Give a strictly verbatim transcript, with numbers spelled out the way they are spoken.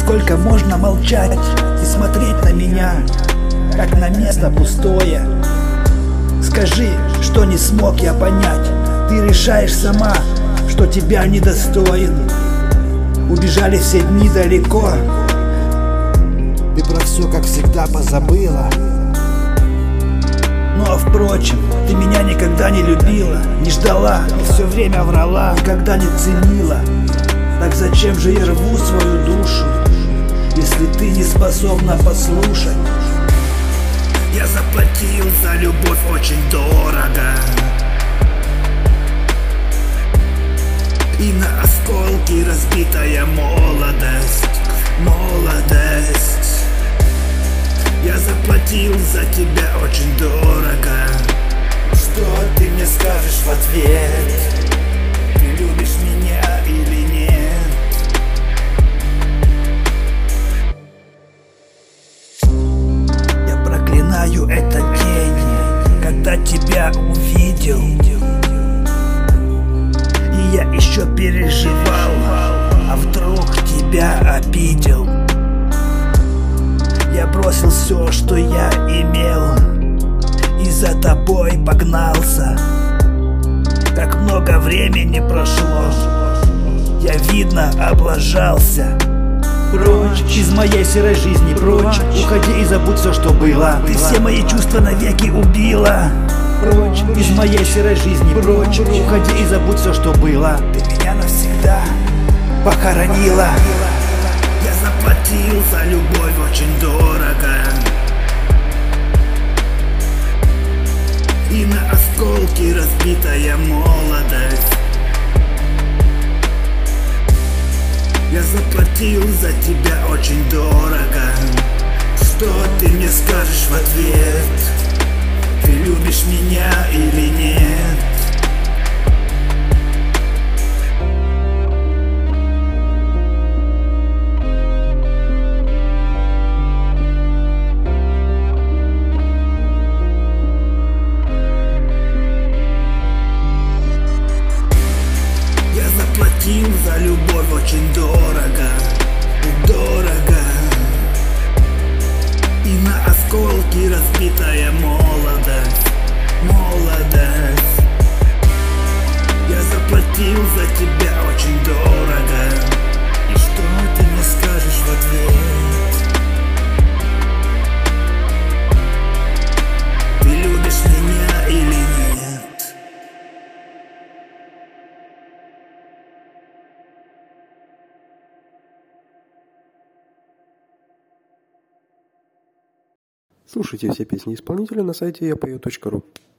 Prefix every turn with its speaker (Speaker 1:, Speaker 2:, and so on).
Speaker 1: сколько можно молчать и смотреть на меня, как на место пустое? Скажи, что не смог я понять. Ты решаешь сама, что тебя недостоин. Убежали все дни далеко. Ты про все, как всегда, позабыла. Ну а впрочем, ты меня никогда не любила, не ждала и все время врала, никогда не ценила. Так зачем же я рву свою душу, если ты не способна послушать? Я заплатил за любовь очень дорого, и на осколки разбитая молодость, молодость. Я заплатил за тебя очень дорого. Что ты мне скажешь в ответ? Ты любишь меня или нет? Я проклинаю этот день, когда тебя увидел, и я еще переживал, а вдруг тебя обидел. Я бросил все, что я имел, и за тобой погнался. Так много времени прошло, я, видно, облажался. Прочь из моей серой жизни, прочь, уходи и забудь все, что было. Ты все мои чувства навеки убила. Прочь из моей серой жизни, прочь, уходи и забудь все, что было. Ты меня навсегда похоронила. Я заплатил за любовь очень дорого, и на осколки разбитая молодость. Я заплатил за тебя очень дорого. Что ты мне скажешь в ответ? Ты любишь меня или нет? Заплатил за любовь очень дорого, дорого, и на осколки разбитая молодость, молодость. Я заплатил за тебя очень дорого. И что ты мне скажешь в ответ? Ты любишь меня или нет?
Speaker 2: Слушайте все песни исполнителя на сайте я пою точка ру.